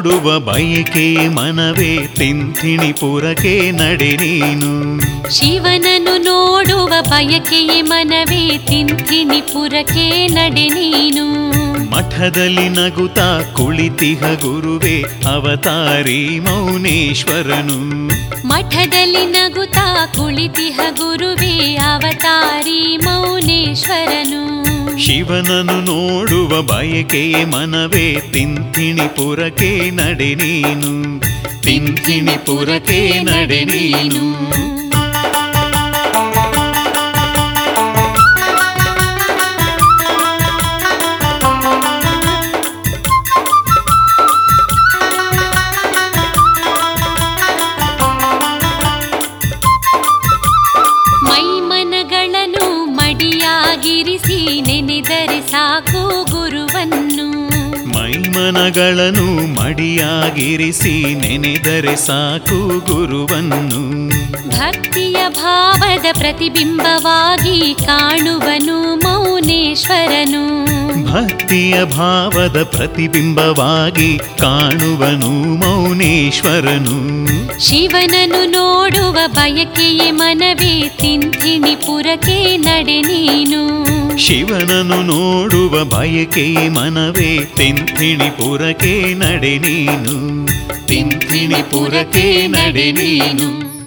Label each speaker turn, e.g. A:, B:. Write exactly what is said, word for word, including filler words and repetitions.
A: ನೋಡುವ ಬಯಕೆ ಮನವೇ ತಿಂಥಿಣಿಪುರಕ್ಕೆ ನಡೆ ನೀನು.
B: ಶಿವನನ್ನು ನೋಡುವ ಬಯಕೆಯೇ ಮನವೇ ತಿಂಥಿಣಿಪುರಕ್ಕೆ ನಡೆ ನೀನು.
A: ಮಠದಲ್ಲಿ ನಗುತ್ತಾ ಕುಳಿತಿಹ ಗುರುವೇ ಅವತಾರಿ ಮೌನೇಶ್ವರನು.
B: ಮಠದಲ್ಲಿ ನಗುತ್ತಾ ಕುಳಿತಿಹ ಗುರುವೇ ಅವತಾರಿ ಮೌನೇಶ್ವರನು.
A: ಶಿವನನ್ನು ನೋಡುವ ಬಯಕೆಯೇ ಮನವೇ ತಿಂಥಿಣಿಪುರಕ್ಕೆ ನಡೆ ನೀನು. ತಿಂಥಿಣಿಪುರಕ್ಕೆ ನಡೆ ನೀನು.
B: ಮೈಮನಗಳನ್ನು ಮಡಿಯಾಗಿರಿಸಿ ನೆನೆದರೆ ಸಾಕು ಗುರುವನ್ನು.
A: ಮೈಮನಗಳನ್ನು ಮಡಿಯಾಗಿರಿಸಿ ನೆನೆದರೆ ಸಾಕು ಗುರುವನ್ನು.
B: ಭಕ್ತಿಯ ಭಾವದ ಪ್ರತಿಬಿಂಬವಾಗಿ ಕಾಣುವನು ಮೌನೇಶ್ವರನು.
A: ಭಕ್ತಿಯ ಭಾವದ ಪ್ರತಿಬಿಂಬವಾಗಿ ಕಾಣುವನು ಮೌನೇಶ್ವರನು.
B: ಶಿವನನ್ನು ನೋಡುವ ಬಯಕೆಯೇ ಮನವೇ ತಿಂಥಿಣಿಪುರಕ್ಕೆ ನಡೆ ನೀನು.
A: ಶಿವನನ್ನು ನೋಡುವ ಬಯಕೆಯೇ ಮನವೇ ತಿಂಥಿಣಿಪುರಕ್ಕೆ ನಡೆ ನೀನು. ತಿಂಥಿಣಿಪುರಕ್ಕೆ ನಡೆ ನೀನು.